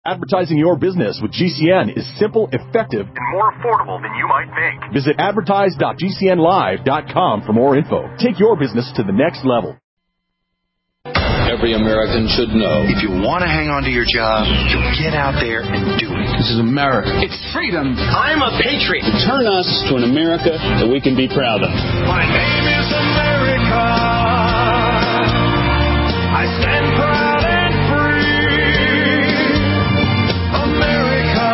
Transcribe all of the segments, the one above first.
Advertising your business with GCN is simple, effective, and more affordable than you might think. Visit advertise.gcnlive.com for more info. Take your business to the next level. Every American should know. If you want to hang on to your job, you get out there and do it. This is America. It's freedom. I'm a patriot. Turn us to an America that we can be proud of. My name is America. I stand proud and free. America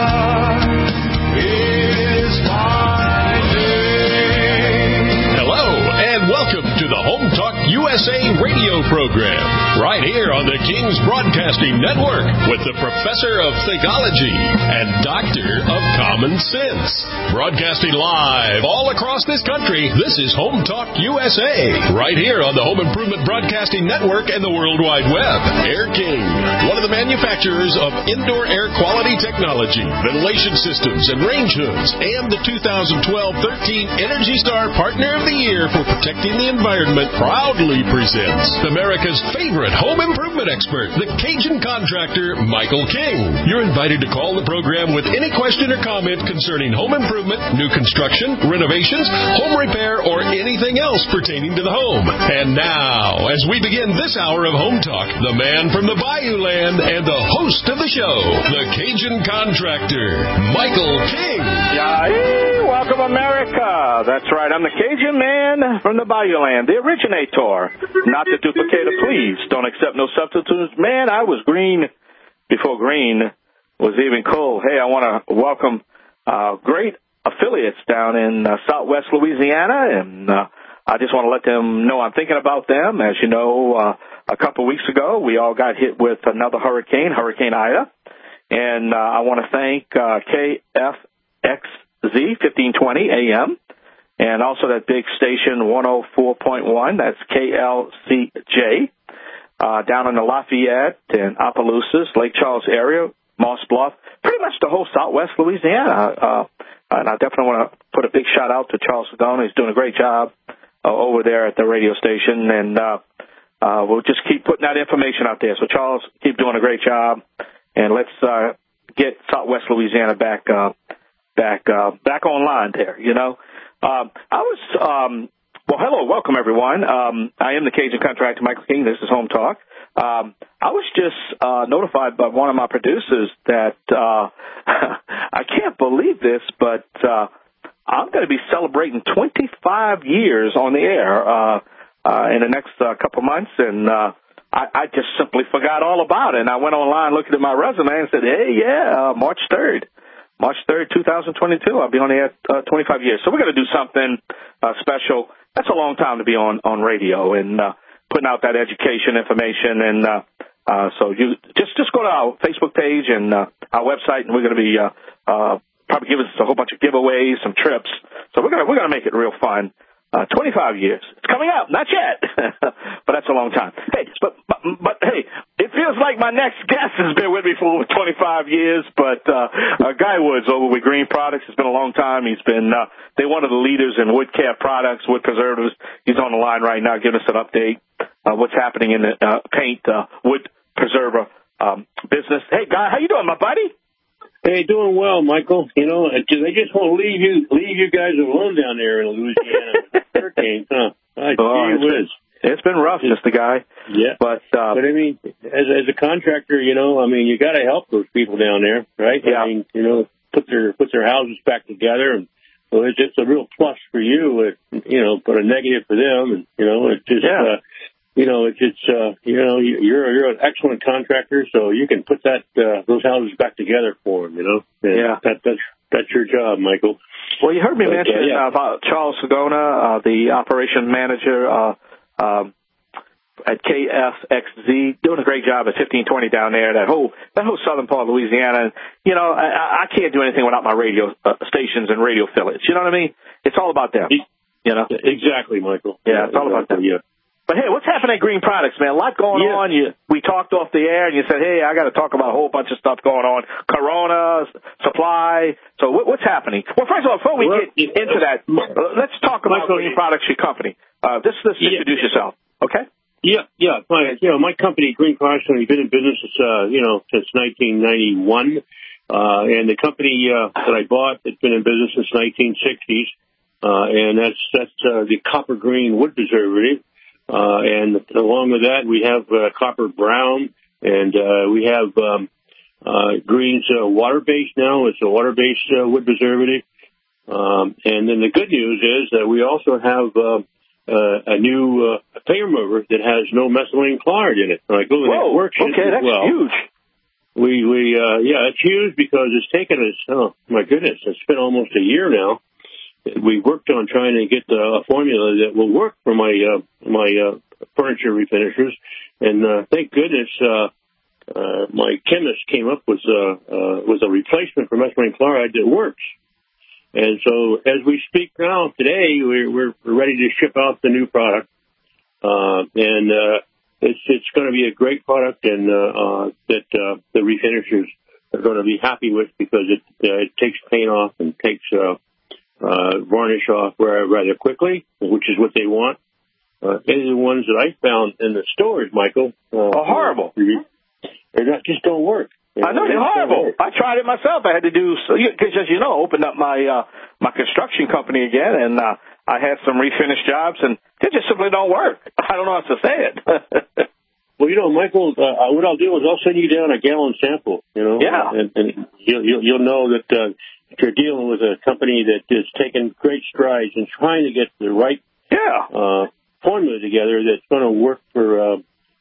is my name. Hello, and welcome to the Home Talk USA radio program, right here on the King's Broadcasting Network with the Professor of Theology and Doctor of Common Sense. Broadcasting live all across this country, this is Home Talk USA, right here on the Home Improvement Broadcasting Network and the World Wide Web. Air King, one of the manufacturers of indoor air quality technology, ventilation systems, and range hoods, and the 2012-13 Energy Star Partner of the Year for protecting the environment, proudly presents America's favorite home improvement expert, the Cajun contractor, Michael King. You're invited to call the program with any question or comment concerning home improvement, new construction, renovations, home repair, or anything else pertaining to the home. And now, as we begin this hour of Home Talk, the man from the Bayou Land and the host of the show, the Cajun contractor, Michael King. Yay! Welcome, America. That's right. I'm the Cajun man from the Bayou Land, the originator. Not the duplicator, please. Don't accept no substitutes. Man, I was green before green was even cool. Hey, I want to welcome great affiliates down in southwest Louisiana, and I just want to let them know I'm thinking about them. As you know, a couple of weeks ago, we all got hit with another hurricane, Hurricane Ida, and I want to thank KFXZ 1520 AM, and also that big station 104.1, that's KLCJ, down in the Lafayette and Opelousas, Lake Charles area, Moss Bluff, pretty much the whole southwest Louisiana. And I definitely want to put a big shout out to Charles Sedona. He's doing a great job over there at the radio station, and we'll just keep putting that information out there. So Charles, keep doing a great job, and let's get southwest Louisiana back online there, you know. Well, hello, welcome everyone. I am the Cajun contractor, Michael King. This is Home Talk. I was just notified by one of my producers that I can't believe this, but I'm going to be celebrating 25 years on the air in the next couple months, and I just simply forgot all about it. And I went online, looked at my resume, and said, hey, yeah, March 3rd, 2022, I'll be on the air 25 years. So we're going to do something special. That's a long time to be on radio and putting out that education information. And so you just go to our Facebook page and our website, and we're going to be probably giving us a whole bunch of giveaways, some trips. So we're gonna make it real fun. 25 years. It's coming out, not yet, but that's a long time. Hey, but hey, it feels like my next guest has been with me for over 25 years. But Guy Woods over with Green Products. It's been a long time. He's been they're one of the leaders in wood care products, wood preservatives. He's on the line right now, giving us an update what's happening in the paint wood preserver business. Hey, Guy, how you doing, my buddy? Hey, doing well, Michael. You know, they just won't leave you guys alone down there in Louisiana. Hurricane, huh? It's been rough, just the guy. Yeah. But I mean, as a contractor, you know, I mean, you got to help those people down there, right? Yeah. I mean, you know, put their houses back together, and so it's just a real plus for you, you know, but a negative for them, and you know, it's just. Yeah. You know, you're an excellent contractor, so you can put those houses back together for them. You know, and yeah, that's your job, Michael. Well, you heard me mention about Charles Sedona, the operation manager at KFXZ, doing a great job at 1520 down there. That whole southern part of Louisiana. You know, I can't do anything without my radio stations and radio affiliates. You know what I mean? It's all about them. You know, exactly, Michael. Yeah, it's all about them. Yeah. But, hey, what's happening at Green Products, man? A lot going on. We talked off the air, and you said, hey, I got to talk about a whole bunch of stuff going on. Corona, supply. So what's happening? Well, first of all, before we get into that, let's talk about Green Products, your company. Just introduce yourself, okay? Yeah. My company, Green Products, we've been in business, since 1991. And the company that I bought has been in business since 1960s. And that's the Copper Green Wood Preservative. And along with that, we have Copper Brown, and we have Green's water-based now. It's a water-based wood preservative. And then the good news is that we also have a new paint remover that has no methylene chloride in it. Whoa, it works okay, that's huge. It's huge because it's taken us, oh my goodness, it's been almost a year now. We worked on trying to get a formula that will work for my furniture refinishers, and thank goodness my chemist came up with a replacement for methylene chloride that works. And so as we speak now, today, we're ready to ship out the new product, and it's going to be a great product, and that the refinishers are going to be happy with, because it takes paint off and takes varnish off rather quickly, which is what they want. Any of the ones that I found in the stores, Michael, are horrible. Just don't work. I know, they're horrible. I tried it myself. I had to do, because as you know, opened up my construction company again, and I had some refinished jobs, and they just simply don't work. I don't know how to say it. Well, Michael, what I'll do is I'll send you down a gallon sample, Yeah. And you'll know that if you're dealing with a company that is taking great strides and trying to get the right formula together that's going to work for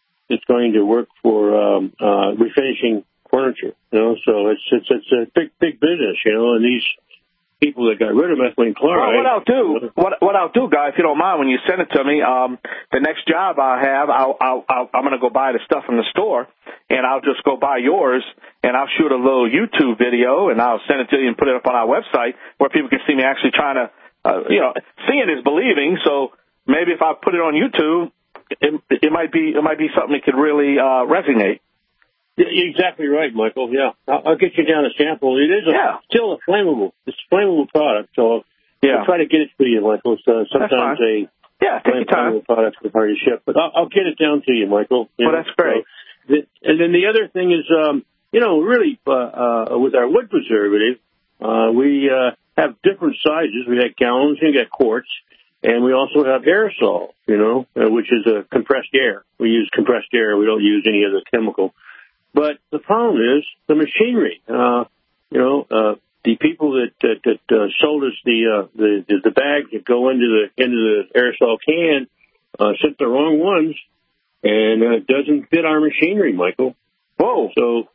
refinishing furniture. So it's a big business, and these people that got rid of methylene chloride. Well, what I'll do, Guy, if you don't mind, when you send it to me, the next job I have, I'm going to go buy the stuff from the store, and I'll just go buy yours, and I'll shoot a little YouTube video, and I'll send it to you and put it up on our website where people can see me actually trying to, seeing is believing. So maybe if I put it on YouTube, it might be something that could really resonate. Yeah, you're exactly right, Michael. Yeah, I'll get you down a sample. It is still a flammable. It's a flammable product, so I'll try to get it to you, Michael. So sometimes take your time. Flammable products are hard to ship, but I'll get it down to you, Michael. Well, that's great. So, and then the other thing is, really with our wood preservative, we have different sizes. We have gallons and we got quarts. And we also have aerosol, which is a compressed air. We use compressed air. We don't use any other chemical. But the problem is the machinery. The people that sold us the bags that go into the aerosol can sent the wrong ones, and it doesn't fit our machinery, Michael. Whoa! So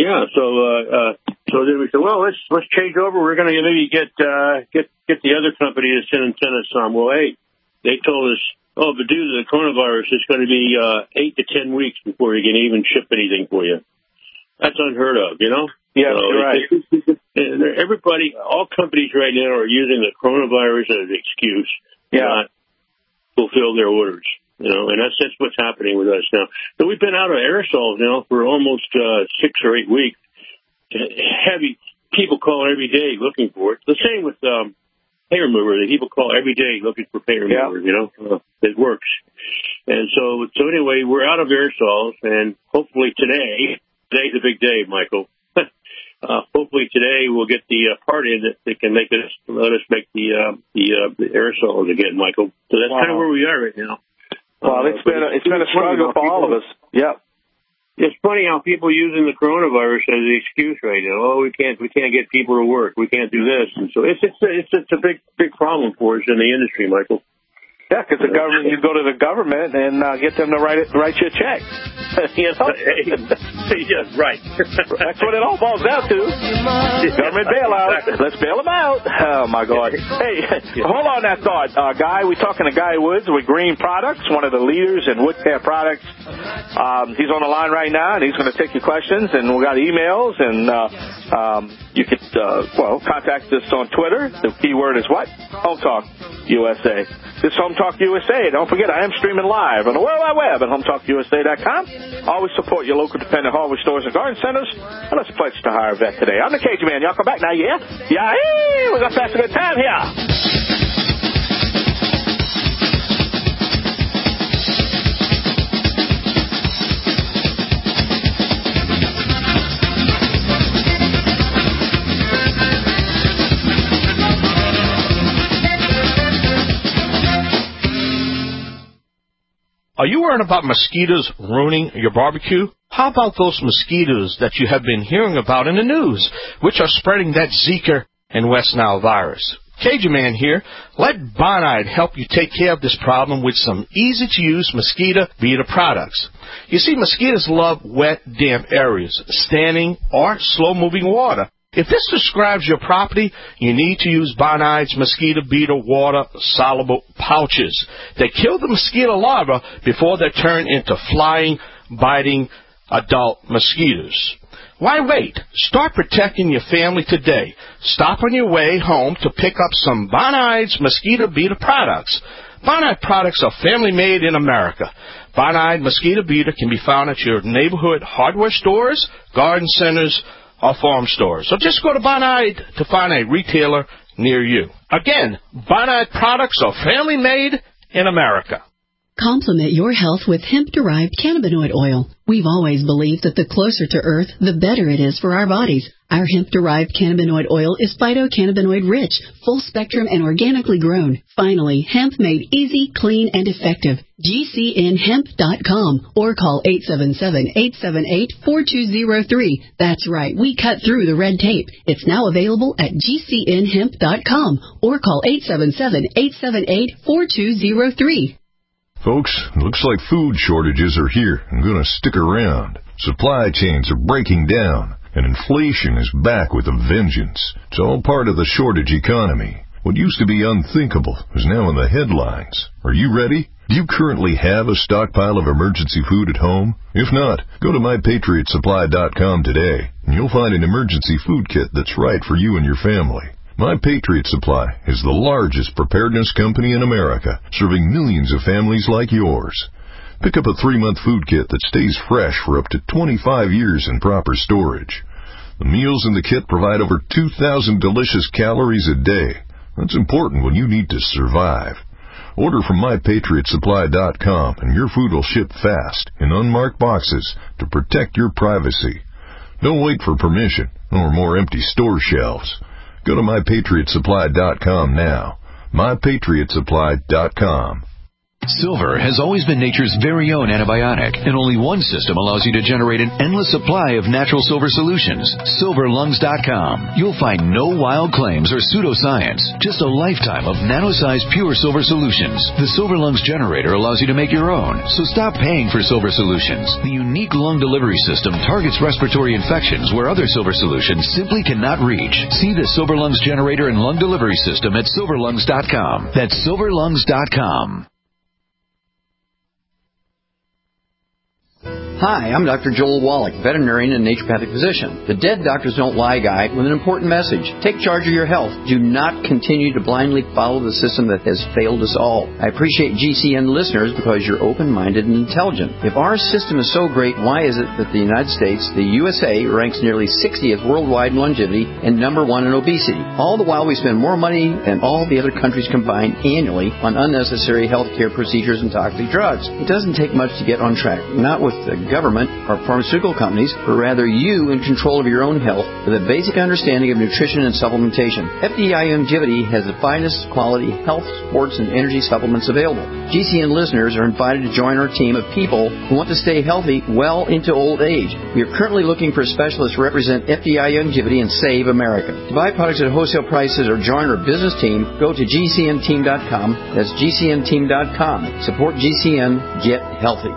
then we said, well, let's change over. We're going to maybe get the other company to send us some. Well, hey, they told us, but due to the coronavirus, it's going to be 8 to 10 weeks before you can even ship anything for you. That's unheard of, Yeah, so you're right. Everybody, all companies right now are using the coronavirus as an excuse to not fulfill their orders. And that's what's happening with us now. So we've been out of aerosols now for almost 6 or 8 weeks. Heavy people call every day looking for it. The same with paint remover. The people call every day looking for paint remover. It works. And so anyway, we're out of aerosols, and hopefully today's a big day, Michael. Hopefully today we'll get the part in that can let us make the aerosols again, Michael. So that's kind of where we are right now. Well, it's been a struggle for all of us. Yep. It's funny how people are using the coronavirus as an excuse right now. We can't get people to work. We can't do this, and so it's a big problem for us in the industry, Michael. Yeah, because the government, you go to the government and get them to write you a check. Yeah, right. That's what it all boils down to. Government bailout. Exactly. Let's bail them out. Oh, my God. Hey, hold on that thought. Guy, we're talking to Guy Woods with Green Products, one of the leaders in wood care products. He's on the line right now, and he's going to take your questions. And we got emails, and you could, contact us on Twitter. The keyword is what? Home Talk USA. This is Home Talk USA. Don't forget, I am streaming live on the World Wide Web at HomeTalkUSA.com. Always support your local dependent hardware stores and garden centers. And let's pledge to hire a vet today. I'm the Cajun Man. Y'all come back now, yeah? Yeah, hey, we're going to pass a good time here. worrying about mosquitoes ruining your barbecue? How about those mosquitoes that you have been hearing about in the news, which are spreading that Zika and West Nile virus? Cajun Man here. Let Bonide help you take care of this problem with some easy-to-use mosquito beater products. You see, mosquitoes love wet, damp areas, standing or slow-moving water. If this describes your property, you need to use Bonide's mosquito beater water-soluble pouches. They kill the mosquito larvae before they turn into flying, biting adult mosquitoes. Why wait? Start protecting your family today. Stop on your way home to pick up some Bonide's mosquito beater products. Bonide products are family-made in America. Bonide mosquito beater can be found at your neighborhood hardware stores, garden centers, or farm stores. So just go to Bonide to find a retailer near you. Again, Bonide products are family-made in America. Complement your health with hemp-derived cannabinoid oil. We've always believed that the closer to Earth, the better it is for our bodies. Our hemp-derived cannabinoid oil is phytocannabinoid-rich, full-spectrum, and organically grown. Finally, hemp made easy, clean, and effective. GCNhemp.com or call 877-878-4203. That's right, we cut through the red tape. It's now available at GCNhemp.com or call 877-878-4203. Folks, looks like food shortages are here and going to stick around. Supply chains are breaking down, and inflation is back with a vengeance. It's all part of the shortage economy. What used to be unthinkable is now in the headlines. Are you ready? Do you currently have a stockpile of emergency food at home? If not, go to MyPatriotSupply.com today, and you'll find an emergency food kit that's right for you and your family. My Patriot Supply is the largest preparedness company in America, serving millions of families like yours. Pick up a 3-month food kit that stays fresh for up to 25 years in proper storage. The meals in the kit provide over 2,000 delicious calories a day. That's important when you need to survive. Order from MyPatriotSupply.com and your food will ship fast in unmarked boxes to protect your privacy. Don't wait for permission or more empty store shelves. Go to MyPatriotSupply.com now. MyPatriotSupply.com. Silver has always been nature's very own antibiotic, and only one system allows you to generate an endless supply of natural silver solutions. SilverLungs.com. You'll find no wild claims or pseudoscience, just a lifetime of nano-sized pure silver solutions. The Silver Lungs generator allows you to make your own, so stop paying for silver solutions. The unique lung delivery system targets respiratory infections where other silver solutions simply cannot reach. See the Silver Lungs generator and lung delivery system at SilverLungs.com. That's SilverLungs.com. Hi, I'm Dr. Joel Wallach, veterinarian and naturopathic physician. The Dead Doctors Don't Lie guy with an important message. Take charge of your health. Do not continue to blindly follow the system that has failed us all. I appreciate GCN listeners because you're open-minded and intelligent. If our system is so great, why is it that the United States, the USA, ranks nearly 60th worldwide in longevity and number 1 in obesity? All the while we spend more money than all the other countries combined annually on unnecessary healthcare procedures and toxic drugs. It doesn't take much to get on track. Not with the government or pharmaceutical companies, but rather you in control of your own health with a basic understanding of nutrition and supplementation. FDI Longevity has the finest quality health, sports, and energy supplements available. GCN listeners are invited to join our team of people who want to stay healthy well into old age. We are currently looking for specialists to represent FDI Longevity and Save America. To buy products at wholesale prices or join our business team, go to GCNteam.com. That's GCNteam.com. Support GCN. Get healthy.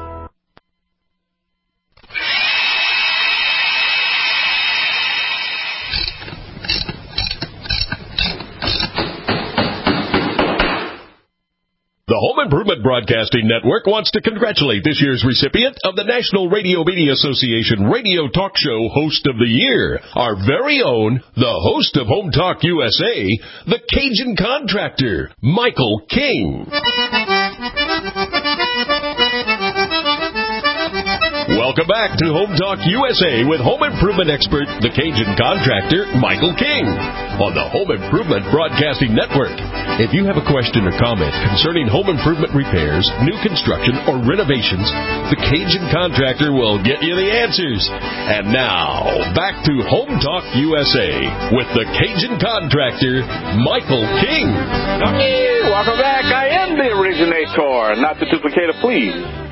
The Home Improvement Broadcasting Network wants to congratulate this year's recipient of the National Radio Media Association Radio Talk Show Host of the Year, our very own, the host of Home Talk USA, the Cajun Contractor, Michael King. Welcome back to Home Talk USA with home improvement expert, the Cajun Contractor, Michael King, on the Home Improvement Broadcasting Network. If you have a question or comment concerning home improvement repairs, new construction, or renovations, the Cajun Contractor will get you the answers. And now, back to Home Talk USA with the Cajun Contractor, Michael King. Okay, welcome back. I am the originator, not the duplicator, please.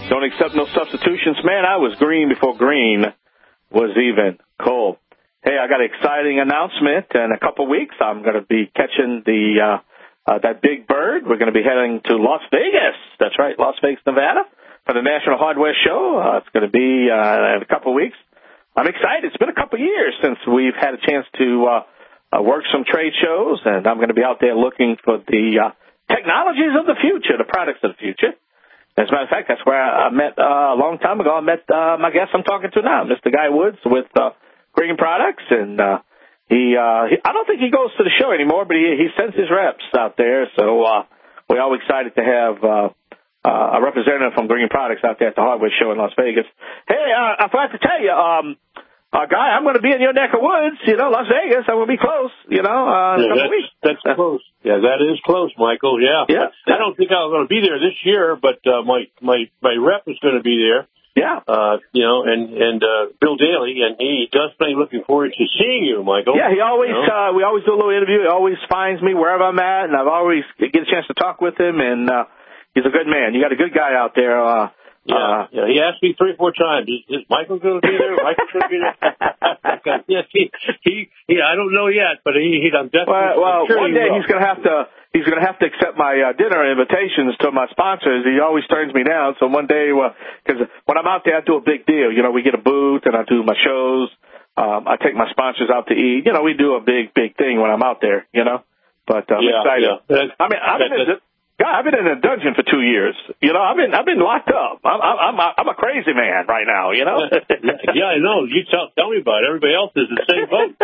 Don't accept no substitutions. Man, I was green before green was even cold. Hey, I got an exciting announcement. In a couple weeks, I'm going to be catching that big bird. We're going to be heading to Las Vegas. That's right, Las Vegas, Nevada, for the National Hardware Show. It's going to be in a couple weeks. I'm excited. It's been a couple years since we've had a chance to work some trade shows, and I'm going to be out there looking for the technologies of the future, the products of the future. As a matter of fact, that's where I met a long time ago. I met my guest I'm talking to now, Mr. Guy Woods with Green Products, and he I don't think he goes to the show anymore, but he sends his reps out there. So we're all excited to have a representative from Green Products out there at the Hardware Show in Las Vegas. Hey, I forgot to tell you, Guy, I'm going to be in your neck of woods, Las Vegas. I'm going to be close, in a couple of weeks. That's close. Yeah, that is close, Michael. Yeah. I don't think I'm going to be there this year, but my rep is going to be there. Yeah. And Bill Daly, and he does play looking forward to seeing you, Michael. Yeah, he always, we always do a little interview. He always finds me wherever I'm at, and I've always get a chance to talk with him, and he's a good man. You got a good guy out there. Yeah, he asked me 3 or 4 times, is Michael going to be there? Michael's going to be there? Yes, I don't know yet, but I'm definitely. Well, sure one day he's going to have to accept my dinner invitations to my sponsors. He always turns me down. So one day, because when I'm out there, I do a big deal. We get a booth and I do my shows. I take my sponsors out to eat. We do a big thing when I'm out there. But I'm excited. Yeah. I mean, I've been in a dungeon for 2 years. I've been locked up. I'm a crazy man right now. Yeah, I know. You tell me about it. Everybody else is in the same boat.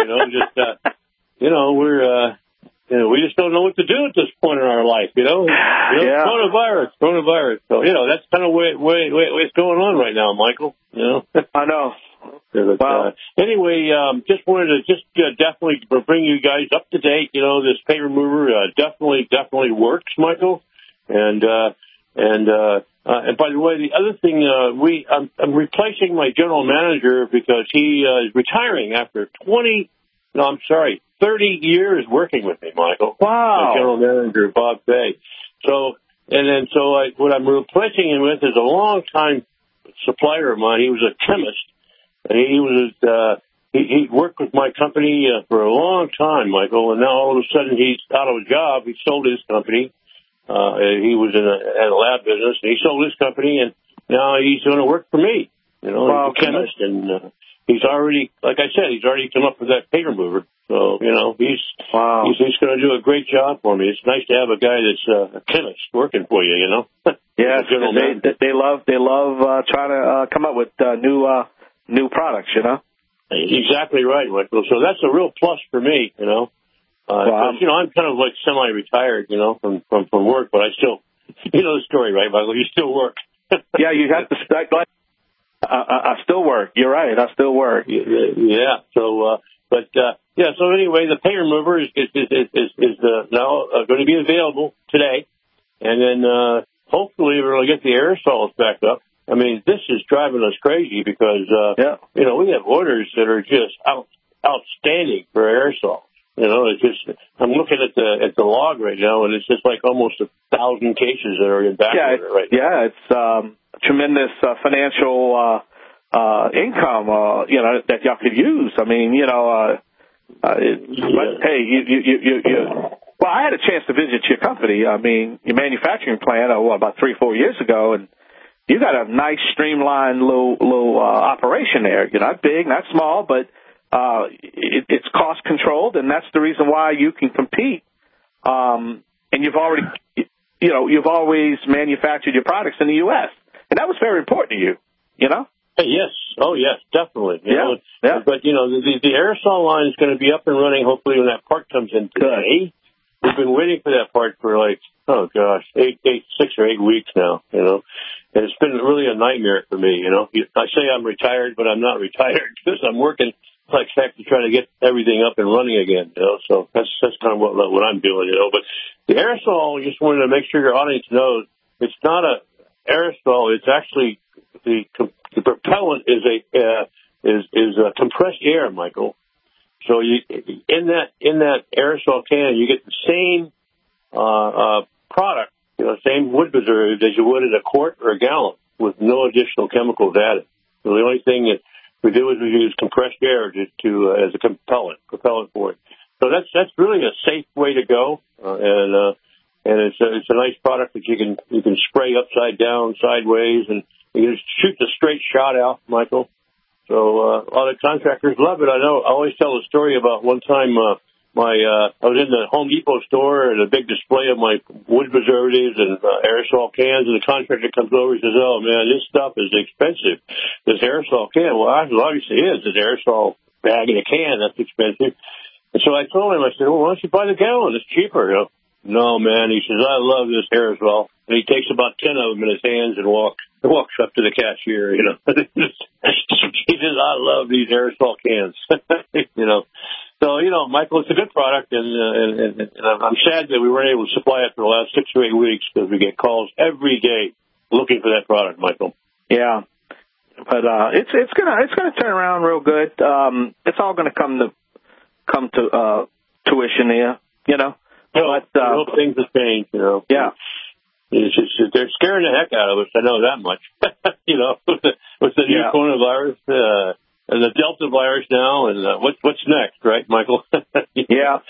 We're we just don't know what to do at this point in our life. Yeah. Coronavirus. So that's kind of where it's going on right now, Michael. I know. Well, anyway, just wanted to definitely bring you guys up to date. This paint remover definitely works, Michael. And by the way, the other thing, I'm replacing my general manager because he is retiring after 30 years working with me, Michael. Wow. My general manager, Bob Bay. What I'm replacing him with is a long-time supplier of mine. He was a chemist. He worked with my company for a long time, Michael, and now all of a sudden he's out of a job. He sold his company. He was in a lab business, and he sold his company, and now he's going to work for me. Wow. He's a chemist, and he's already, like I said, he's already come up with that paint remover. So, he's going to do a great job for me. It's nice to have a guy that's a chemist working for you, Yes, they love trying to come up with new products, Exactly right, Michael. So that's a real plus for me, Wow. I'm kind of like semi-retired, from work, but I still, the story, right, Michael? You still work. Yeah, you have to I still work. You're right. I still work. Yeah. So, so anyway, the paint remover is now going to be available today, and then hopefully we're going to get the aerosols back up. I mean, this is driving us crazy because we have orders that are just outstanding for aerosols. It's just, I'm looking at the log right now, and it's just like almost 1,000 cases that are in back order right now. Yeah, it's tremendous financial income, that y'all could use. I mean, hey, well, I had a chance to visit your company. I mean, your manufacturing plant, about 3 or 4 years ago, and you got a nice streamlined little operation there. You're not big, not small, but it's cost controlled, and that's the reason why you can compete. And you've always manufactured your products in the U.S., and that was very important to you. Yes. Oh, yes, definitely. Yeah. But the aerosol line is going to be up and running hopefully when that part comes in today. We've been waiting for that part for 6 or 8 weeks now. And it's been really a nightmare for me. I say I'm retired, but I'm not retired because I'm working like heck to try to get everything up and running again. So that's kind of what I'm doing. But the aerosol, just wanted to make sure your audience knows it's not a aerosol. It's actually the propellant is a compressed air, Michael. So you in that aerosol can, you get the same product, same wood preservative as you would in a quart or a gallon. with no additional chemicals added. So the only thing that we do is we use compressed air as a propellant for it. So that's really a safe way to go, and it's a nice product that you can spray upside down, sideways, and you can shoot the straight shot out, Michael. So a lot of contractors love it. I know. I always tell a story about one time I was in the Home Depot store and a big display of my wood preservatives and aerosol cans, and the contractor comes over and says, "Oh man, this stuff is expensive. This aerosol can." Well, obviously it is. This aerosol bag in a can, that's expensive. And so I told him, I said, "Well, why don't you buy the gallon? It's cheaper." You know? "No, man," he says, "I love this aerosol." And he takes about 10 of them in his hands and walks up to the cashier, you know. He says, "I love these aerosol cans." You know. So, you know, Michael, it's a good product, and I'm sad that we weren't able to supply it for the last 6 or 8 weeks because we get calls every day looking for that product, Michael. Yeah. But it's gonna turn around real good. It's all gonna come to tuition here, you know. But I hope things have changed, you know. Yeah. It's just, they're scaring the heck out of us. I know that much. You know, with the new coronavirus, and the Delta virus now, and what's next, right, Michael? Yeah.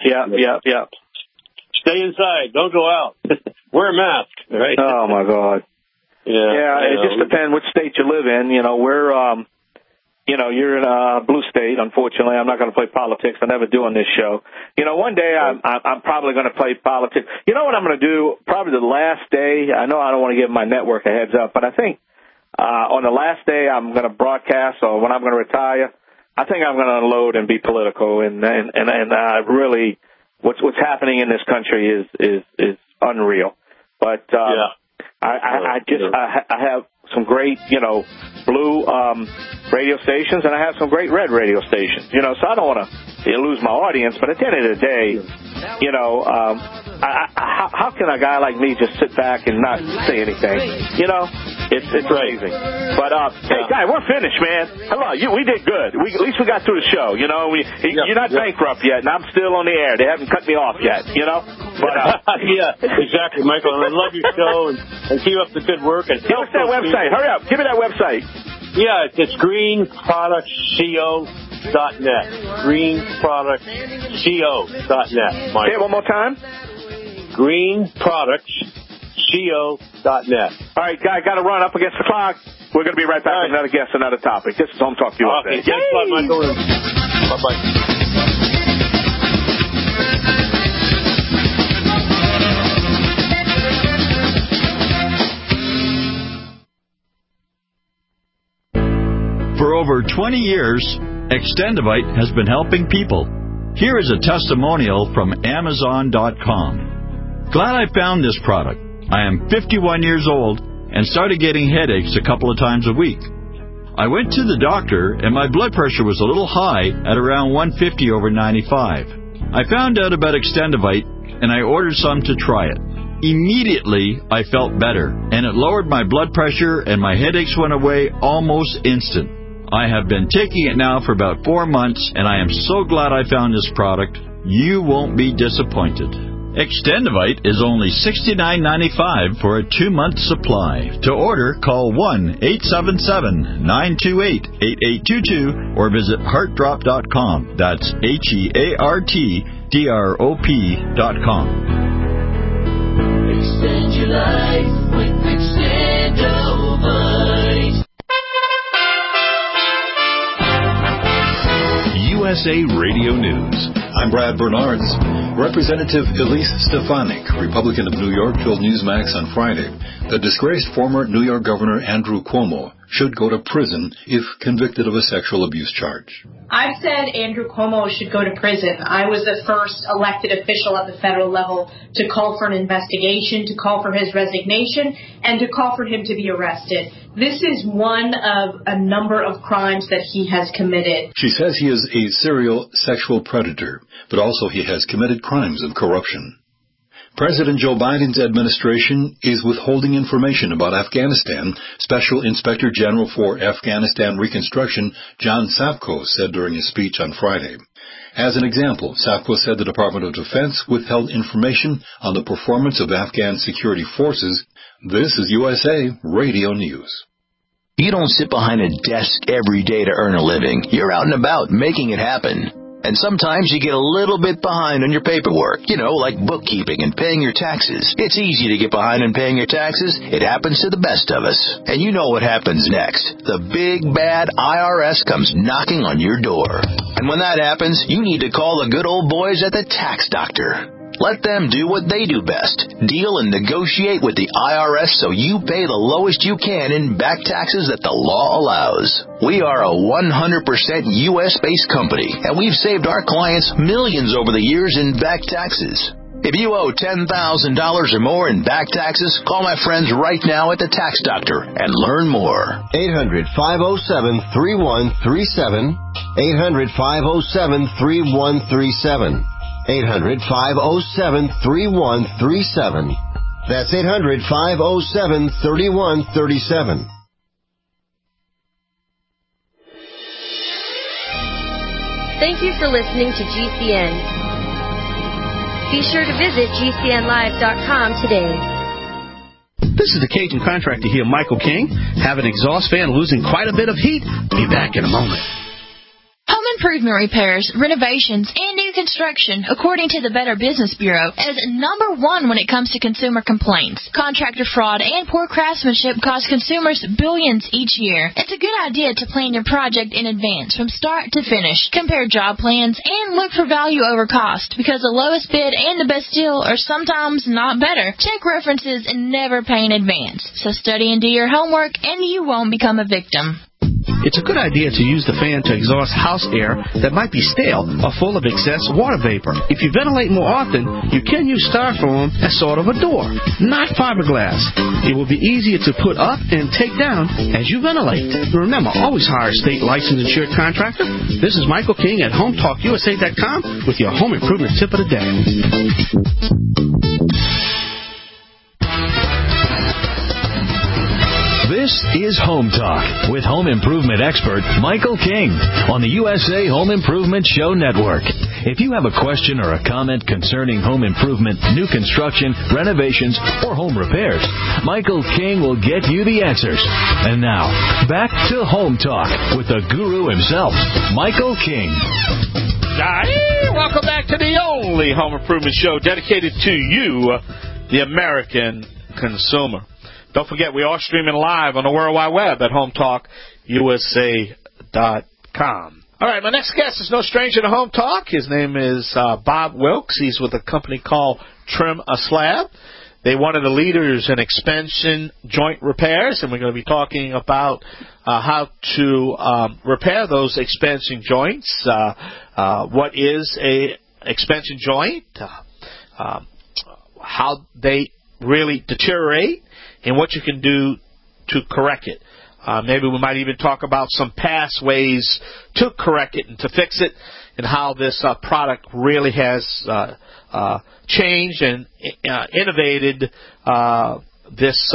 Stay inside. Don't go out. Wear a mask, right? Oh my God. Yeah. It just depends which state you live in. You know, we're you know, you're in a blue state. Unfortunately, I'm not going to play politics. I never do on this show. You know, one day I'm probably going to play politics. You know what I'm going to do? Probably the last day. I know I don't want to give my network a heads up, but I think on the last day I'm going to broadcast, or when I'm going to retire, I think I'm going to unload and be political. And really, what's happening in this country is unreal. But I have some great, you know, blue radio stations, and I have some great red radio stations, you know, so I don't want to lose my audience, but at the end of the day, you know, how can a guy like me just sit back and not say anything? You know, it's amazing. But, hey, Guy, we're finished, man. Hello, we did good. At least we got through the show, you know. You're not bankrupt yet, and I'm still on the air. They haven't cut me off yet, you know. But, yeah, exactly, Michael. And I love your show, and keep up the good work. And give us that website. Hurry up. Give me that website. Yeah, it's greenproductsco.net. Greenproductsco.net. Say it one more time. Greenproductsco.net. All right, Guy, got to run up against the clock. We're going to be right back with another guest, another topic. This is Home Talk USA. Okay, thanks a lot, Michael. Bye-bye. For over 20 years, Extendivite has been helping people. Here is a testimonial from Amazon.com. Glad I found this product. I am 51 years old and started getting headaches a couple of times a week. I went to the doctor and my blood pressure was a little high at around 150/95. I found out about Extendivite and I ordered some to try it. Immediately, I felt better, and it lowered my blood pressure and my headaches went away almost instant. I have been taking it now for about 4 months, and I am so glad I found this product. You won't be disappointed. Extendivite is only $69.95 for a 2-month supply. To order, call 1-877-928-8822 or visit heartdrop.com. That's HEARTDROP.com. Extend your life with Extendivite. USA Radio News. I'm Brad Bernards. Representative Elise Stefanik, Republican of New York, told Newsmax on Friday that disgraced former New York Governor Andrew Cuomo should go to prison if convicted of a sexual abuse charge. I've said Andrew Cuomo should go to prison. I was the first elected official at the federal level to call for an investigation, to call for his resignation, and to call for him to be arrested. This is one of a number of crimes that he has committed. She says he is a serial sexual predator, but also he has committed crimes of corruption. President Joe Biden's administration is withholding information about Afghanistan, Special Inspector General for Afghanistan Reconstruction John Sapko said during his speech on Friday. As an example, Sapko said the Department of Defense withheld information on the performance of Afghan security forces. This is USA Radio News. You don't sit behind a desk every day to earn a living. You're out and about making it happen. And sometimes you get a little bit behind on your paperwork, like bookkeeping and paying your taxes. It's easy to get behind on paying your taxes. It happens to the best of us. And you know what happens next. The big, bad IRS comes knocking on your door. And when that happens, you need to call the good old boys at the Tax Doctor. Let them do what they do best. Deal and negotiate with the IRS so you pay the lowest you can in back taxes that the law allows. We are a 100% U.S.-based company, and we've saved our clients millions over the years in back taxes. If you owe $10,000 or more in back taxes, call my friends right now at the Tax Doctor and learn more. 800-507-3137. 800-507-3137. 800-507-3137. That's 800-507-3137. Thank you for listening to GCN. Be sure to visit GCNlive.com today. This is the Cajun Contractor here, Michael King. Have an exhaust fan losing quite a bit of heat? Be back in a moment. Home improvement repairs, renovations, and new construction, according to the Better Business Bureau, is number one when it comes to consumer complaints. Contractor fraud and poor craftsmanship cost consumers billions each year. It's a good idea to plan your project in advance from start to finish. Compare job plans and look for value over cost, because the lowest bid and the best deal are sometimes not better. Check references and never pay in advance. So study and do your homework, and you won't become a victim. It's a good idea to use the fan to exhaust house air that might be stale or full of excess water vapor. If you ventilate more often, you can use styrofoam as sort of a door, not fiberglass. It will be easier to put up and take down as you ventilate. Remember, always hire a state licensed insured contractor. This is Michael King at HomeTalkUSA.com with your home improvement tip of the day. This is Home Talk with home improvement expert Michael King on the USA Home Improvement Show Network. If you have a question or a comment concerning home improvement, new construction, renovations, or home repairs, Michael King will get you the answers. And now, back to Home Talk with the guru himself, Michael King. Welcome back to the only home improvement show dedicated to you, the American consumer. Don't forget, we are streaming live on the World Wide Web at HomeTalkUSA.com. All right, my next guest is no stranger to Home Talk. His name is Bob Wilkes. He's with a company called Trim a Slab. They're one of the leaders in expansion joint repairs, and we're going to be talking about how to repair those expansion joints. What is a expansion joint? How they really deteriorate, and what you can do to correct it. Maybe we might even talk about some past ways to correct it and to fix it, and how this product really has changed and innovated this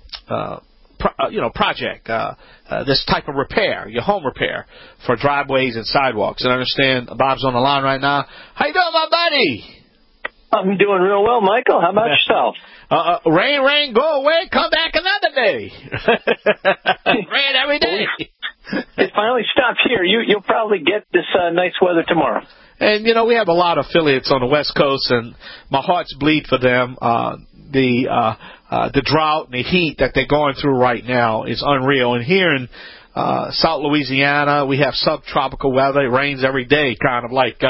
project, this type of repair, your home repair for driveways and sidewalks. And I understand Bob's on the line right now. How you doing, my buddy? I'm doing real well, Michael. How about yourself? Rain, go away, come back another day. Rain every day. It finally stopped here. You'll probably get this nice weather tomorrow. And, we have a lot of affiliates on the West Coast, and my heart's bleed for them. The drought and the heat that they're going through right now is unreal. And here in South Louisiana, we have subtropical weather. It rains every day, kind of like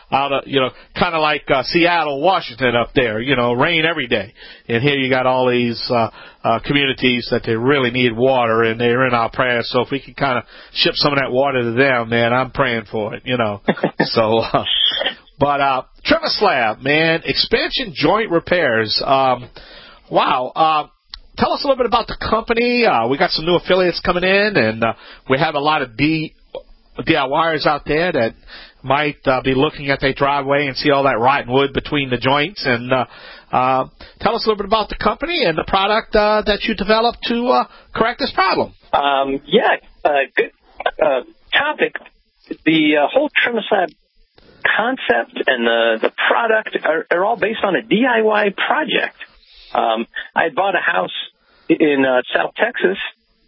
Seattle, Washington up there. Rain every day. And here you got all these communities that they really need water, and they're in our prayers. So if we can kind of ship some of that water to them, man, I'm praying for it. So, but Trim a Slab, man, expansion joint repairs. Wow. Tell us a little bit about the company. We got some new affiliates coming in, and we have a lot of DIYers out there that might be looking at their driveway and see all that rotten wood between the joints. And tell us a little bit about the company and the product that you developed to correct this problem. Good topic. The whole Trim a Slab concept and the product are all based on a DIY project. I had bought a house in South Texas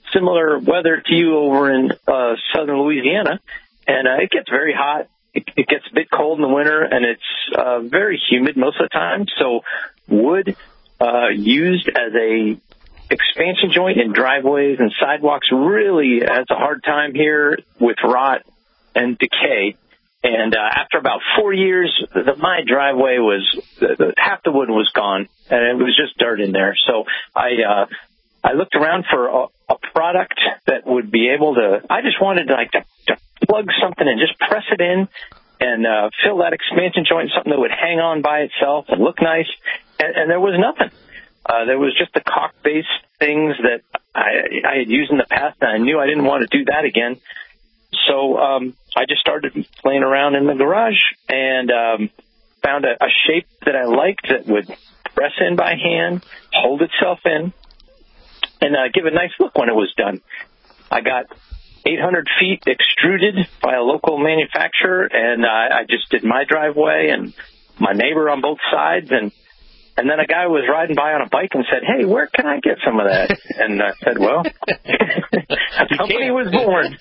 similar weather to you over in southern Louisiana, and it gets very hot. It gets a bit cold in the winter, and it's very humid most of the time. So wood used as a expansion joint in driveways and sidewalks really has a hard time here with rot and decay. And after about 4 years, my driveway was half the wood was gone, and it was just dirt in there. So I looked around for a product that would be able to. I just wanted to plug something and just press it in and fill that expansion joint, something that would hang on by itself and look nice. And there was nothing. There was just the caulk-based things that I had used in the past, and I knew I didn't want to do that again. So I just started playing around in the garage and found a shape that I liked that would press in by hand, hold itself in, and give a nice look when it was done. I got 800 feet extruded by a local manufacturer, and I just did my driveway and my neighbor on both sides, and then a guy was riding by on a bike and said, "Hey, where can I get some of that?" And I said, "Well, a company was born."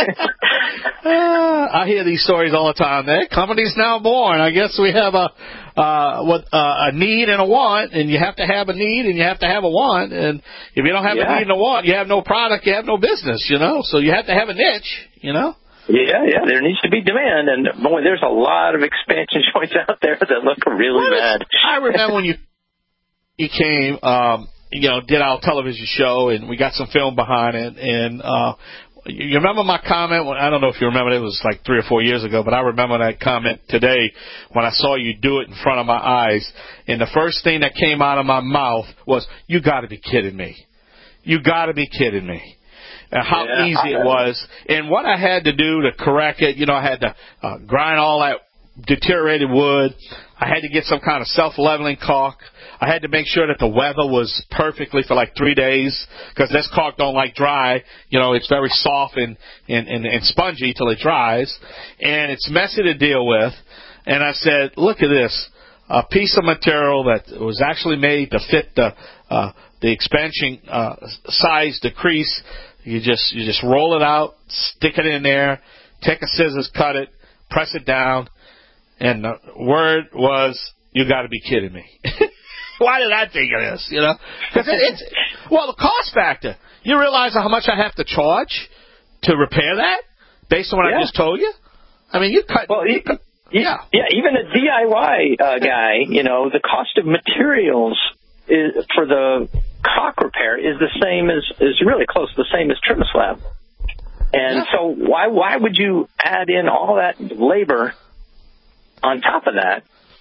I hear these stories all the time. The company's now born. I guess we have a need and a want, and you have to have a need and you have to have a want. And if you don't have a need and a want, you have no product, you have no business, So you have to have a niche, Yeah, there needs to be demand, and boy, there's a lot of expansion joints out there that look really bad. I remember when you came, did our television show, and we got some film behind it, and you remember my comment? I don't know if you remember, it was like 3 or 4 years ago, but I remember that comment today when I saw you do it in front of my eyes, and the first thing that came out of my mouth was, "You got to be kidding me. You got to be kidding me." And how easy it was, and what I had to do to correct it. I had to grind all that deteriorated wood. I had to get some kind of self-leveling caulk. I had to make sure that the weather was perfectly for like 3 days, because this caulk don't like dry. It's very soft and spongy till it dries, and it's messy to deal with. And I said, "Look at this, a piece of material that was actually made to fit the expansion size decrease. You just roll it out, stick it in there, take a scissors, cut it, press it down," and the word was, "You got to be kidding me." Why did I think of this? Because it's the cost factor. You realize how much I have to charge to repair that based on what I just told you? I mean, you cut. Well, even a DIY guy, the cost of materials for the caulk repair is the same is really close to the same as trim slab. And so why would you add in all that labor on top of that?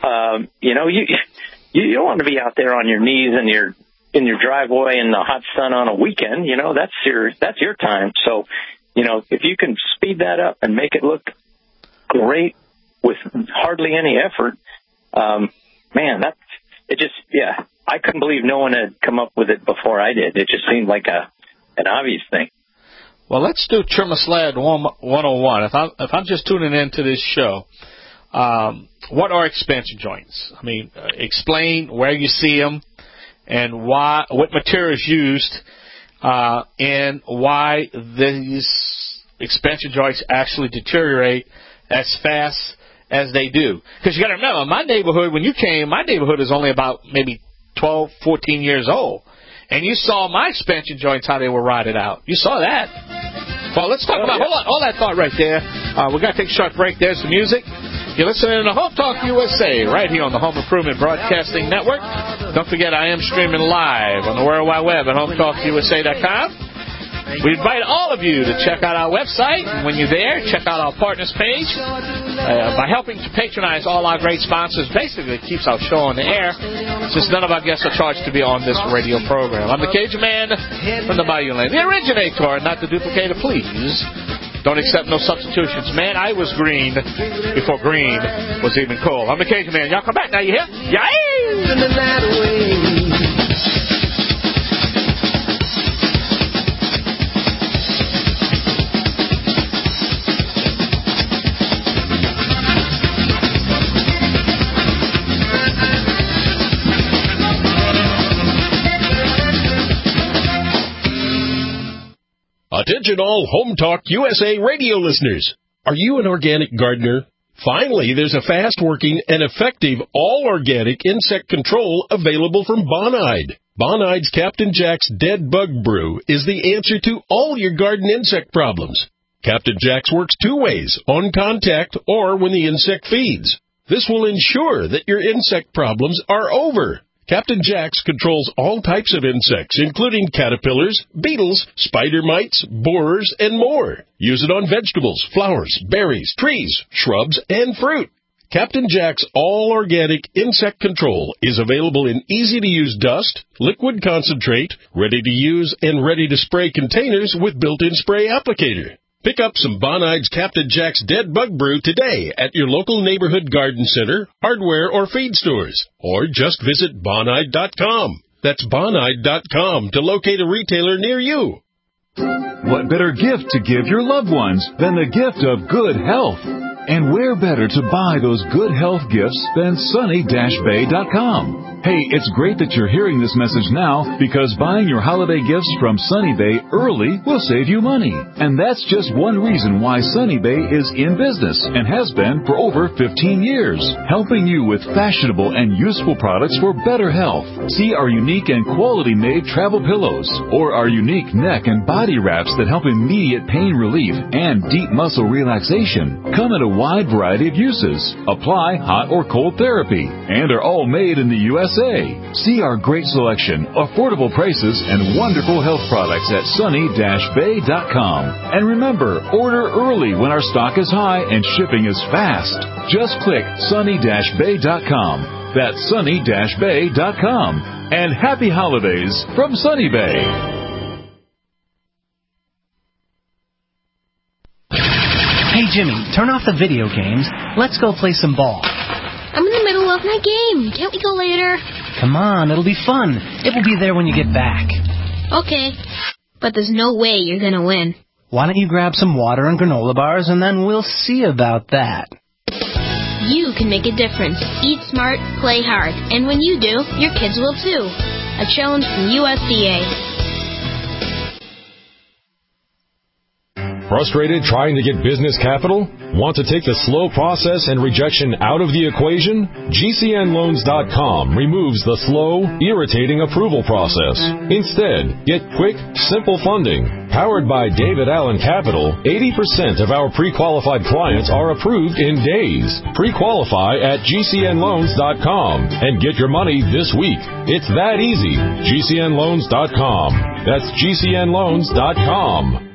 You don't want to be out there on your knees in your driveway in the hot sun on a weekend. That's your time. So, if you can speed that up and make it look great with hardly any effort, I couldn't believe no one had come up with it before I did. It just seemed like an obvious thing. Well, let's do TrimASled 101. If I'm just tuning into this show, what are expansion joints? I mean, explain where you see them and what material is used, and why these expansion joints actually deteriorate as fast as they do. Because you got to remember, my neighborhood, when you came, my neighborhood is only about maybe 12, 14 years old. And you saw my expansion joints, how they were rotted out. You saw that. Well, let's talk about, hold on, all that thought right there. We're going to take a short break. There's the music. You're listening to Home Talk USA right here on the Home Improvement Broadcasting Network. Don't forget, I am streaming live on the World Wide Web at HomeTalkUSA.com. We invite all of you to check out our website. And when you're there, check out our partners page. By helping to patronize all our great sponsors, basically it keeps our show on the air, since none of our guests are charged to be on this radio program. I'm the Cajun Man from the Bayou Land, the originator, not the duplicator, please. Don't accept no substitutions. Man, I was green before green was even cool. I'm the Cajun Man. Y'all come back now, you hear? Yay! Attention all Home Talk USA radio listeners. Are you an organic gardener? Finally, there's a fast-working and effective all-organic insect control available from Bonide. Bonide's Captain Jack's Dead Bug Brew is the answer to all your garden insect problems. Captain Jack's works two ways, on contact or when the insect feeds. This will ensure that your insect problems are over. Captain Jack's controls all types of insects, including caterpillars, beetles, spider mites, borers, and more. Use it on vegetables, flowers, berries, trees, shrubs, and fruit. Captain Jack's all-organic insect control is available in easy-to-use dust, liquid concentrate, ready-to-use and ready-to-spray containers with built-in spray applicator. Pick up some Bonide's Captain Jack's Dead Bug Brew today at your local neighborhood garden center, hardware, or feed stores. Or just visit Bonide.com. That's Bonide.com to locate a retailer near you. What better gift to give your loved ones than the gift of good health? And where better to buy those good health gifts than Sunny-Bay.com? Hey, it's great that you're hearing this message now because buying your holiday gifts from Sunny Bay early will save you money. And that's just one reason why Sunny Bay is in business and has been for over 15 years, helping you with fashionable and useful products for better health. See our unique and quality-made travel pillows or our unique neck and body wraps that help immediate pain relief and deep muscle relaxation. Come in a wide variety of uses, apply hot or cold therapy, and are all made in the USA. See our great selection, affordable prices, and wonderful health products at Sunny-Bay.com. And remember, order early when our stock is high and shipping is fast. Just click Sunny-Bay.com. That's Sunny-Bay.com. And happy holidays from Sunny Bay. Hey, Jimmy, turn off the video games. Let's go play some ball. I'm in the middle of my game. Can't we go later? Come on, it'll be fun. It will be there when you get back. Okay, but there's no way you're going to win. Why don't you grab some water and granola bars, and then we'll see about that. You can make a difference. Eat smart, play hard. And when you do, your kids will too. A challenge from USDA. Frustrated trying to get business capital? Want to take the slow process and rejection out of the equation? GCNloans.com removes the slow, irritating approval process. Instead, get quick, simple funding. Powered by David Allen Capital, 80% of our pre-qualified clients are approved in days. Pre-qualify at GCNloans.com and get your money this week. It's that easy. GCNloans.com. That's GCNloans.com.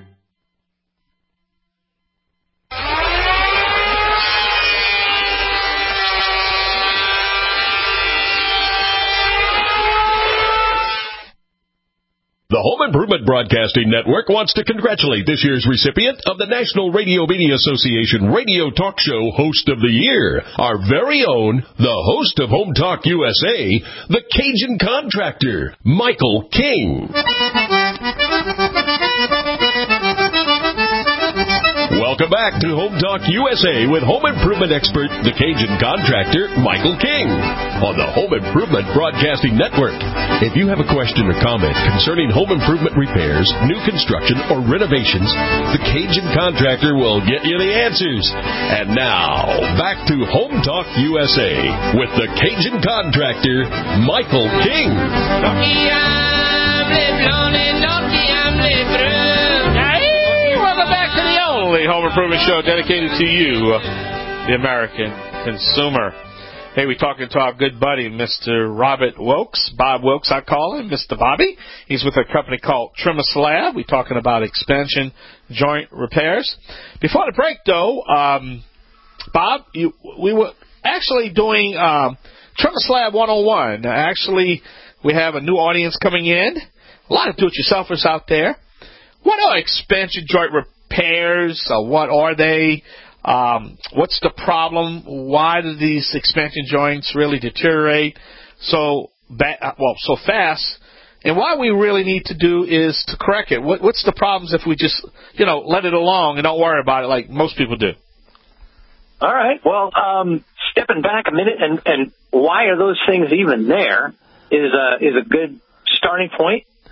The Home Improvement Broadcasting Network wants to congratulate this year's recipient of the National Radio Media Association Radio Talk Show Host of the Year, our very own, the host of Home Talk USA, the Cajun Contractor, Michael King. Welcome back to Home Talk USA with home improvement expert, the Cajun Contractor, Michael King, on the Home Improvement Broadcasting Network. If you have a question or comment concerning home improvement repairs, new construction, or renovations, the Cajun Contractor will get you the answers. And now, back to Home Talk USA with the Cajun Contractor, Michael King. Welcome back to the only home improvement show dedicated to you, the American consumer. Hey, we're talking to our good buddy, Mr. Robert Wilkes, Bob Wilkes, I call him, Mr. Bobby. He's with a company called Trimmer Slab. We're talking about expansion joint repairs. Before the break, though, Bob, we were actually doing Trimmer Slab 101. Actually, we have a new audience coming in, a lot of do-it-yourselfers out there. What are expansion joint repairs? What are they? What's the problem? Why do these expansion joints really deteriorate so fast? And what we really need to do is to correct it. What's the problems if we just, let it along and don't worry about it like most people do? All right. Well, stepping back a minute and why are those things even there is a good starting point.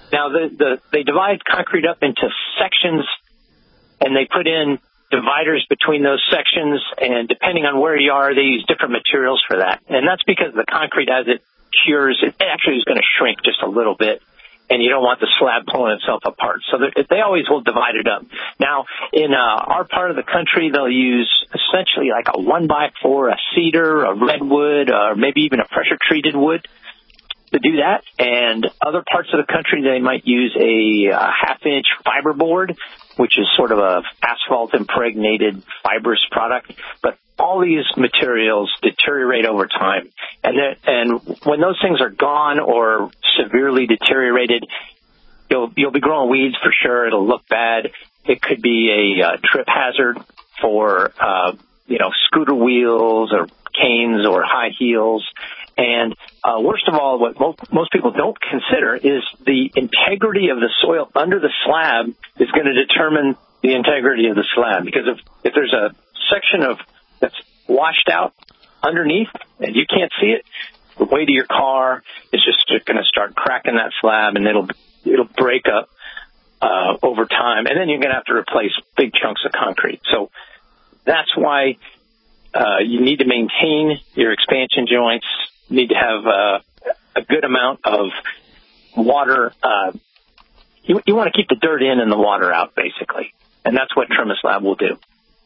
Now, they divide concrete up into sections, and they put in dividers between those sections, and depending on where you are, they use different materials for that. And that's because the concrete, as it cures, it actually is going to shrink just a little bit, and you don't want the slab pulling itself apart. So they always will divide it up. Now, in our part of the country, they'll use essentially like a 1x4, a cedar, a redwood, or maybe even a pressure-treated wood to do that. And other parts of the country, they might use a half-inch fiberboard, which is sort of a asphalt-impregnated fibrous product. But all these materials deteriorate over time. And when those things are gone or severely deteriorated, you'll be growing weeds for sure. It'll look bad. It could be a trip hazard for, scooter wheels or canes or high heels. And worst of all, what most people don't consider is the integrity of the soil under the slab is going to determine the integrity of the slab. Because if there's a section that's washed out underneath and you can't see it, the weight of your car is just going to start cracking that slab, and it'll break up over time. And then you're going to have to replace big chunks of concrete. So that's why you need to maintain your expansion joints. You need to have a good amount of water. You want to keep the dirt in and the water out, basically. And that's what TrimaSlab will do.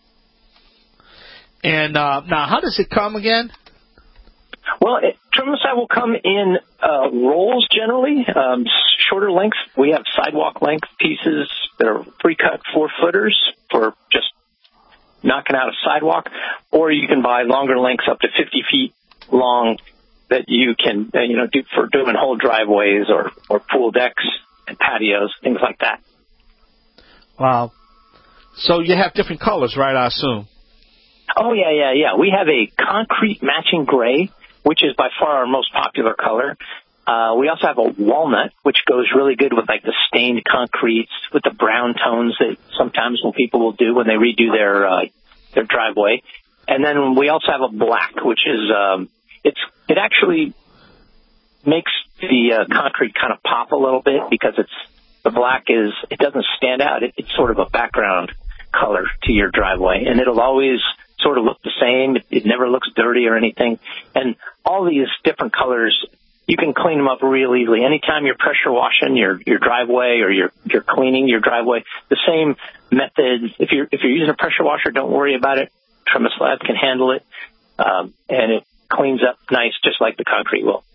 And now, how does it come again? Well, TrimaSlab will come in rolls generally, shorter lengths. We have sidewalk length pieces that are pre-cut 4-footers for just knocking out a sidewalk, or you can buy longer lengths up to 50 feet long that you can do for doing whole driveways or pool decks and patios, things like that. Wow. So you have different colors, right, I assume? Oh, yeah. We have a concrete matching gray, which is by far our most popular color. We also have a walnut, which goes really good with like the stained concretes with the brown tones that sometimes people will do when they redo their driveway. And then we also have a black, which is it actually makes the concrete kind of pop a little bit because the black it doesn't stand out. It's sort of a background color to your driveway, and it'll always sort of look the same. It never looks dirty or anything. And all these different colors, you can clean them up real easily. Anytime you're pressure washing your driveway or you're cleaning your driveway, the same method. If you're using a pressure washer, don't worry about it. TrimaSlab can handle it, and it cleans up nice, just like the concrete will.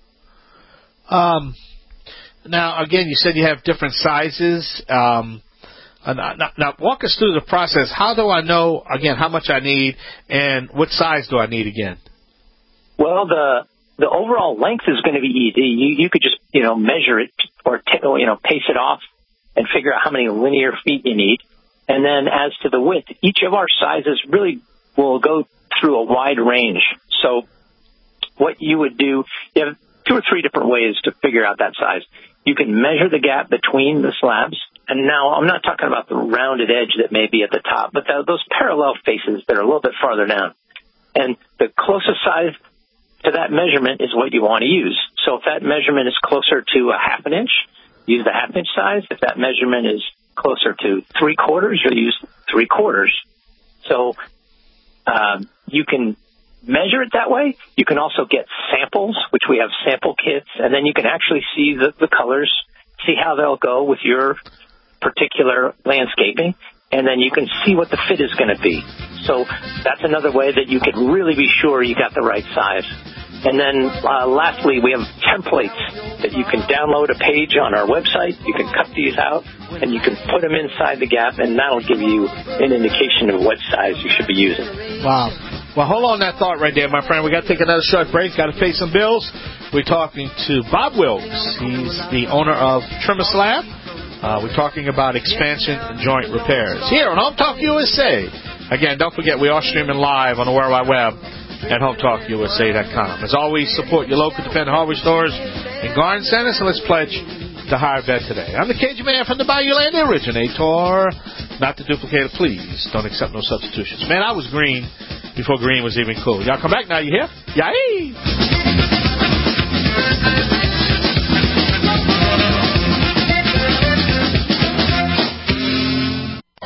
Now, again, you said you have different sizes. Now, walk us through the process. How do I know, again, how much I need, and what size do I need again? Well, the overall length is going to be easy. You could just, measure it or, pace it off and figure out how many linear feet you need. And then as to the width, each of our sizes really will go through a wide range. So what you would do, you have 2 or 3 different ways to figure out that size. You can measure the gap between the slabs. And now I'm not talking about the rounded edge that may be at the top, but those parallel faces that are a little bit farther down. And the closest size to that measurement is what you want to use. So if that measurement is closer to a 1/2 inch, use the 1/2 inch size. If that measurement is closer to 3/4, you'll use 3/4. So you can measure it that way. You can also get samples, which we have sample kits, and then you can actually see the colors, see how they'll go with your particular landscaping, and then you can see what the fit is going to be. So that's another way that you can really be sure you got the right size. And then lastly, we have templates that you can download a page on our website. You can cut these out, and you can put them inside the gap, and that'll give you an indication of what size you should be using. Wow. Well, hold on that thought right there, my friend. We got to take another short break. Got to pay some bills. We're talking to Bob Wilkes. He's the owner of TrimaSlab. We're talking about expansion joint repairs here on Home Talk USA. Again, don't forget, we are streaming live on the World Wide Web at HomeTalkUSA.com. As always, support your local independent hardware stores and garden centers, and let's pledge to hire vet today. I'm the Cajun man from the Bayou Land originator. Not the duplicator, please. Don't accept no substitutions. Man, I was green before green was even cool. Y'all come back now, you hear? Yay!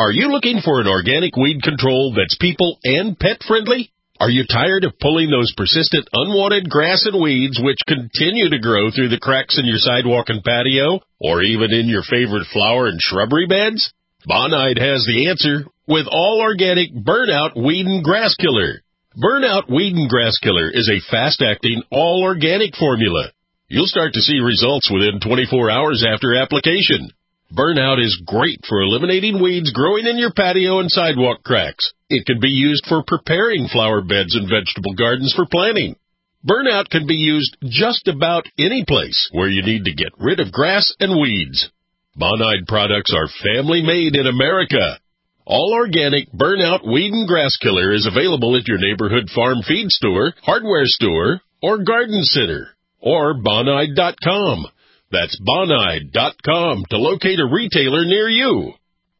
Are you looking for an organic weed control that's people and pet friendly? Are you tired of pulling those persistent unwanted grass and weeds which continue to grow through the cracks in your sidewalk and patio, or even in your favorite flower and shrubbery beds? Bonide has the answer with all organic Burnout Weed and Grass Killer. Burnout Weed and Grass Killer is a fast-acting, all-organic formula. You'll start to see results within 24 hours after application. Burnout is great for eliminating weeds growing in your patio and sidewalk cracks. It can be used for preparing flower beds and vegetable gardens for planting. Burnout can be used just about any place where you need to get rid of grass and weeds. Bonide products are family-made in America. All organic Burnout Weed and Grass Killer is available at your neighborhood farm feed store, hardware store, or garden center, or Bonide.com. That's Bonide.com to locate a retailer near you.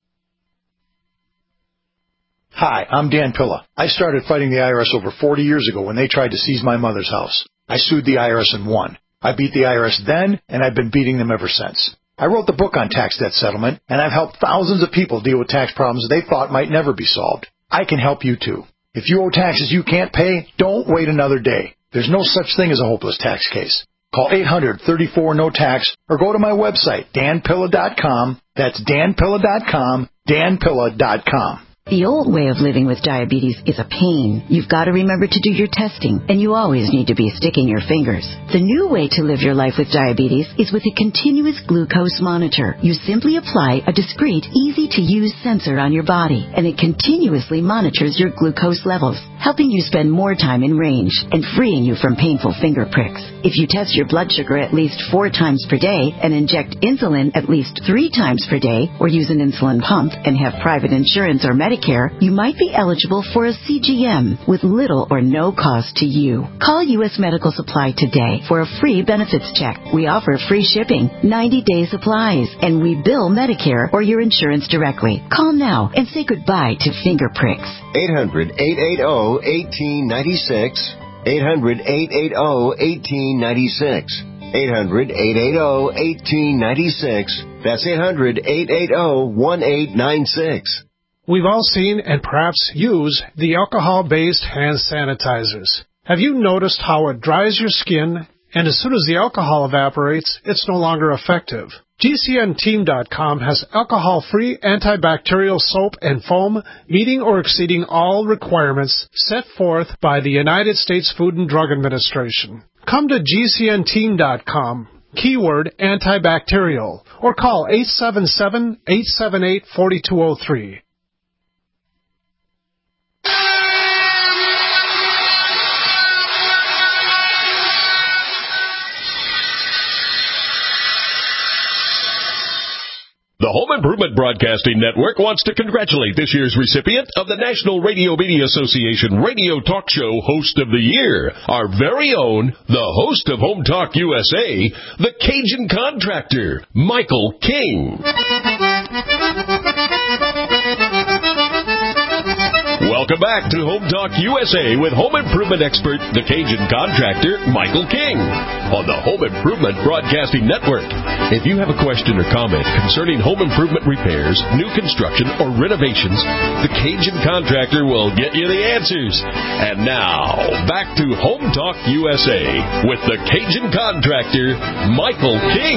Hi, I'm Dan Pilla. I started fighting the IRS over 40 years ago when they tried to seize my mother's house. I sued the IRS and won. I beat the IRS then, and I've been beating them ever since. I wrote the book on tax debt settlement, and I've helped thousands of people deal with tax problems they thought might never be solved. I can help you too. If you owe taxes you can't pay, don't wait another day. There's no such thing as a hopeless tax case. Call 800-34-NO-TAX or go to my website, danpilla.com. That's danpilla.com, danpilla.com. The old way of living with diabetes is a pain. You've got to remember to do your testing, and you always need to be sticking your fingers. The new way to live your life with diabetes is with a continuous glucose monitor. You simply apply a discreet, easy-to-use sensor on your body, and it continuously monitors your glucose levels, helping you spend more time in range and freeing you from painful finger pricks. If you test your blood sugar at least 4 times per day and inject insulin at least 3 times per day, or use an insulin pump and have private insurance or Medicare, you might be eligible for a CGM with little or no cost to you. Call U.S. Medical Supply today for a free benefits check. We offer free shipping, 90-day supplies, and we bill Medicare or your insurance directly. Call now and say goodbye to finger pricks. 800-880-1896. 800-880-1896. 800-880-1896. That's 800-880-1896. We've all seen and perhaps use the alcohol-based hand sanitizers. Have you noticed how it dries your skin, and as soon as the alcohol evaporates, it's no longer effective? GCNteam.com has alcohol-free antibacterial soap and foam meeting or exceeding all requirements set forth by the United States Food and Drug Administration. Come to GCNteam.com, keyword antibacterial, or call 877-878-4203. The Home Improvement Broadcasting Network wants to congratulate this year's recipient of the National Radio Media Association Radio Talk Show Host of the Year, our very own, the host of Home Talk USA, the Cajun Contractor, Michael King. Welcome back to Home Talk USA with home improvement expert, the Cajun Contractor, Michael King, on the Home Improvement Broadcasting Network. If you have a question or comment concerning home improvement repairs, new construction, or renovations, the Cajun Contractor will get you the answers. And now, back to Home Talk USA with the Cajun Contractor, Michael King.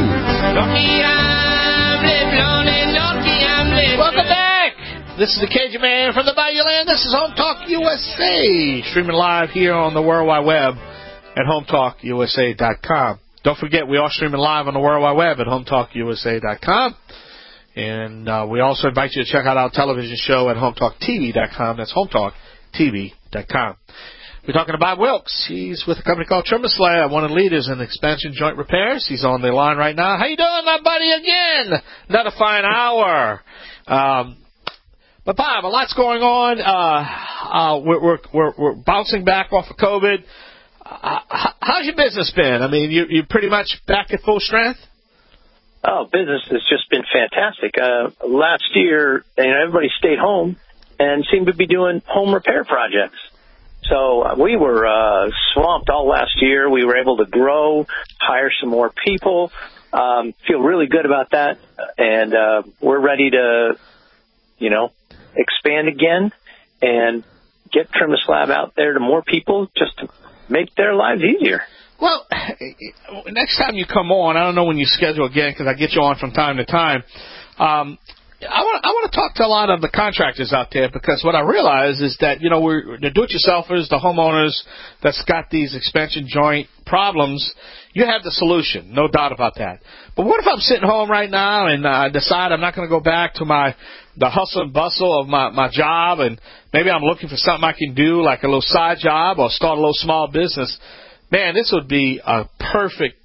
Welcome back. This is the Cajun Man from the Bayou Land. This is Home Talk USA, streaming live here on the World Wide Web at HomeTalkUSA.com. Don't forget, we are streaming live on the World Wide Web at HomeTalkUSA.com. And we also invite you to check out our television show at HomeTalkTV.com. That's HomeTalkTV.com. We're talking to Bob Wilkes. He's with a company called Trimmer Slab, one of the leaders in expansion joint repairs. He's on the line right now. How you doing, my buddy, again? Another fine hour. But Bob, a lot's going on. We're bouncing back off of COVID. How's your business been? I mean, you're pretty much back at full strength? Oh, business has just been fantastic. Last year, everybody stayed home and seemed to be doing home repair projects. So we were swamped all last year. We were able to grow, hire some more people, feel really good about that, and we're ready to expand again and get TrimSlab out there to more people just to make their lives easier. Well, next time you come on, I don't know when you schedule again because I get you on from time to time. I want to talk to a lot of the contractors out there because what I realize is that, we're the do-it-yourselfers, the homeowners that's got these expansion joint problems. You have the solution, no doubt about that. But what if I'm sitting home right now and I decide I'm not going to go back to the hustle and bustle of my job, and maybe I'm looking for something I can do, like a little side job or start a little small business. Man, this would be a perfect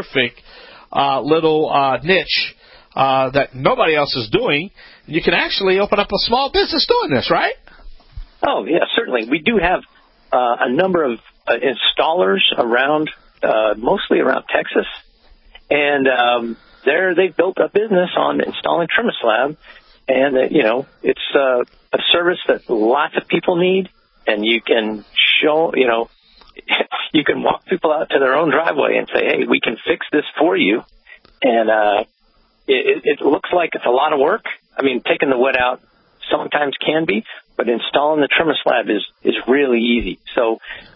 little niche that nobody else is doing. You can actually open up a small business doing this, right? Oh, yeah, certainly. We do have a number of installers around, mostly around Texas, and they've built a business on installing TrimSlab, and it's a service that lots of people need, and you can show, you can walk people out to their own driveway and say, hey, we can fix this for you, and it looks like it's a lot of work. I mean, taking the wood out sometimes can be, but installing the TrimSlab is really easy. So,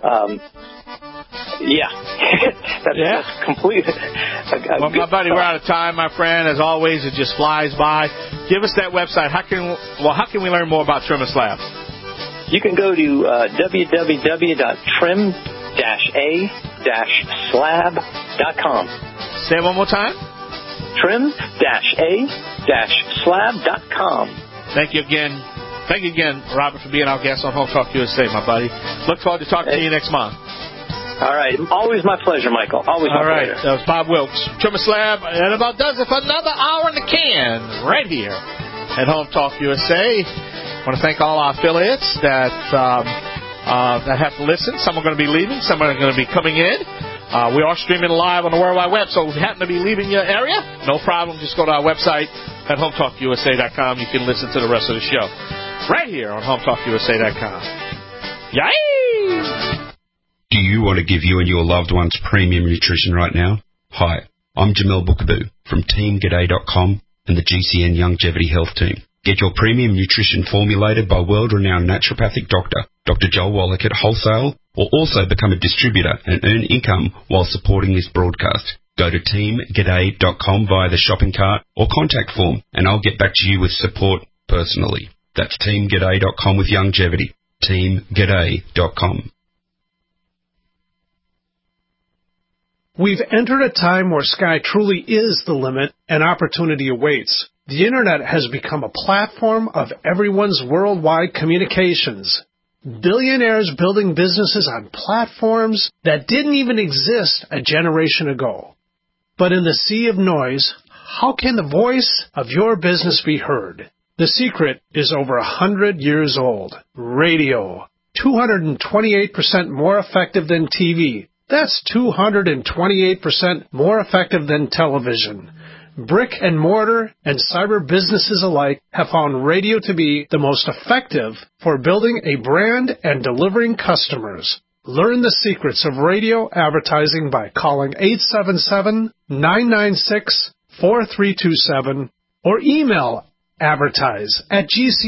that's completely. Well, my buddy, we're out of time, my friend. As always, it just flies by. Give us that website. How can we learn more about TrimSlab? You can go to www.trim-a-slab.com. Say it one more time. trim-a-slab.com. Thank you again, Robert, for being our guest on Home Talk USA, my buddy. Look forward to talking to you next month. All right. Always my pleasure, Michael. Always my pleasure. That was Bob Wilkes. TrimSlab, and about does it for another hour in the can, right here at Home Talk USA. I want to thank all our affiliates that have listened. Some are going to be leaving. Some are going to be coming in. We are streaming live on the World Wide Web, so if you happen to be leaving your area, no problem. Just go to our website at HomeTalkUSA.com. You can listen to the rest of the show right here on HomeTalkUSA.com. Yay! Do you want to give you and your loved ones premium nutrition right now? Hi, I'm Jamel Bookaboo from TeamGaday.com and the GCN Longevity Health Team. Get your premium nutrition formulated by world-renowned naturopathic doctor, Dr. Joel Wallach at Wholesale, or also become a distributor and earn income while supporting this broadcast. Go to teamgaday.com via the shopping cart or contact form, and I'll get back to you with support personally. That's teamgaday.com with longevity. teamgaday.com. We've entered a time where sky truly is the limit and opportunity awaits. The Internet has become a platform of everyone's worldwide communications. Billionaires building businesses on platforms that didn't even exist a generation ago. But in the sea of noise, how can the voice of your business be heard? The secret is over 100 years old. Radio. 228% more effective than TV. That's 228% more effective than television. Brick and mortar and cyber businesses alike have found radio to be the most effective for building a brand and delivering customers. Learn the secrets of radio advertising by calling 877-996-4327 or email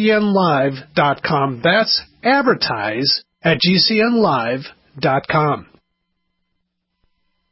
advertise@gcnlive.com. That's advertise@gcnlive.com.